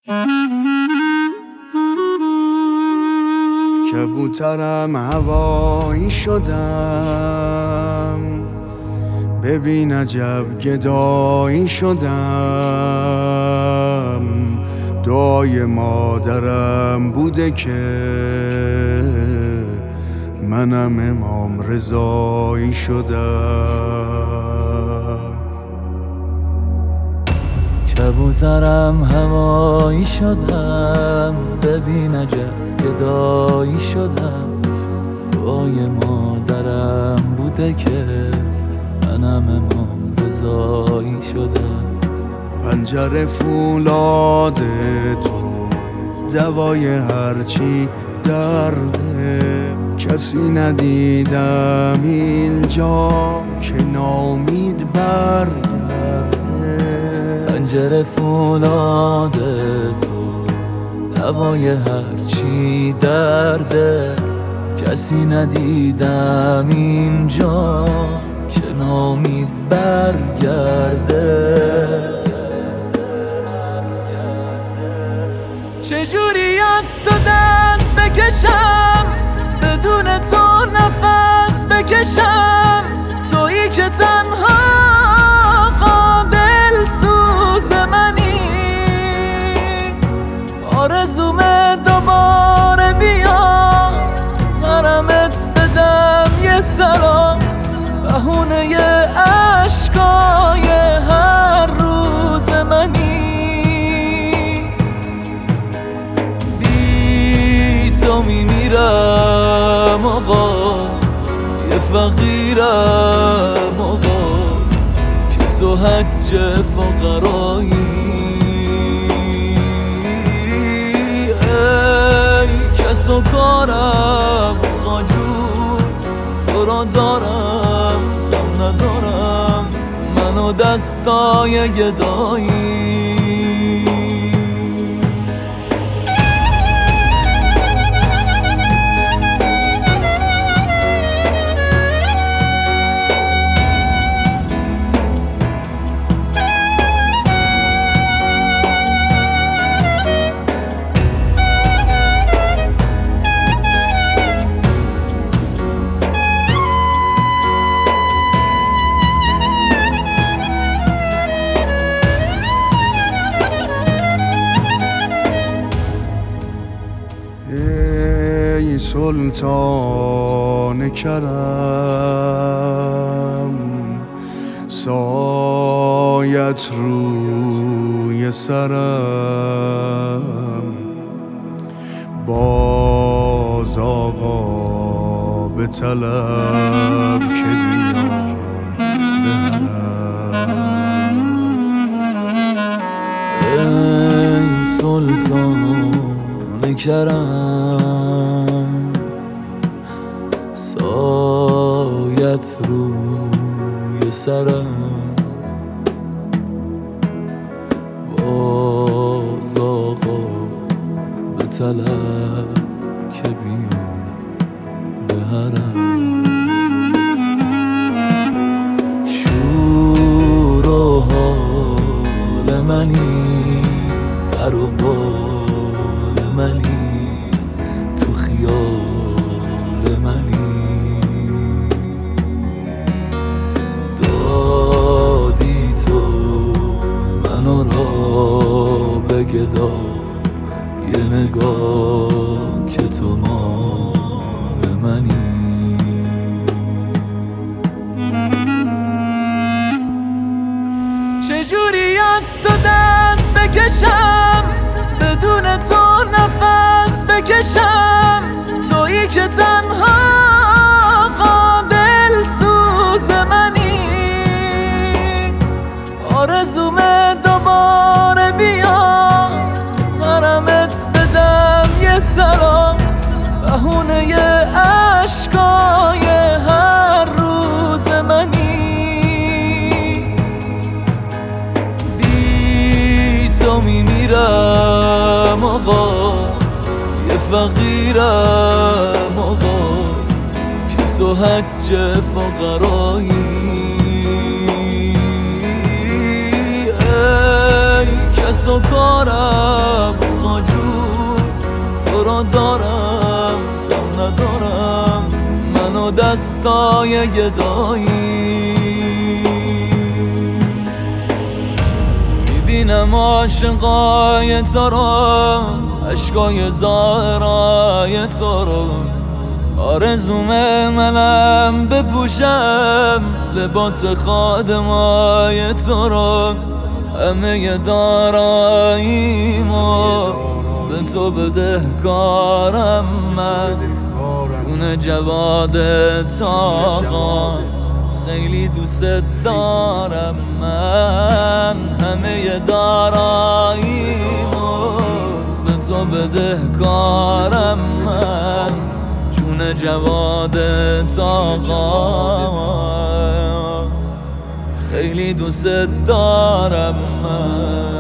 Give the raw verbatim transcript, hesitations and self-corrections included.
کبوترم هوایی شدم، ببین عجب گدایی شدم. دعای مادرم بوده که منم امام رضایی شدم. کبوترم هوایی شدم، ببین عجب گدایی شدم. دعای مادرم بوده که منم امام رضایی شدم. پنجره فولاد تو دوای هرچی درده، کسی ندیدم اینجا که ناامید برگرده. پنجره فولاد تو دوای هرچی درده، کسی ندیدم اینجا که ناامید برگرده. چجوری از تو دست بکشم، بدون تو نفس بکشم. تویی که تنها قابل سوز منی، آرزومه دوباره بیاد حرمت بدم یه سلام. بهونه عشقای هر روز منی، بی تو میمیرم آقا، یه فقیرم آقا، که تو حج فقرایی. ای کس و کارم آقا جون، تو را دارم غم ندارم، منو دستای گدایی. ای سلطان کرم، سایت روی سرم. باز آقا به طلب که بیام بهرم. ای سلطان کرم، سایت روی سرم. باز آقا به طلب که بیام بهرم. شور و حال منی، پر و بال منی، تو خیال منی. دادی تو منو را به گدا، یه نگاه که تو مال منی. چجوری از تو دست بکشم، بدون تو نفس بکشم. تویی که تنها قابل سوز منی، آرزومه دوباره بیاد حرمت بدم یه سلام. بهونه عشقای هر روز منی، بی تو میمیرم آقا، یه فقیرم آقا، که تو حج فقرایی. ای کس تو کارم آقا جون، تو را دارم کم ندارم منو دستای گدایی. میبینم عاشقای تو رو، عشقای ظاهرای تو رو، آرزومه منم بپوشم لباس خادمای تو رو. همه داراییمو به تو بدهکارم من، جون جواد آقا خیلی دوست دارم من. همه داراییمو به تو بدهکارم من، جون جواد آقا خیلی دوست دارم من.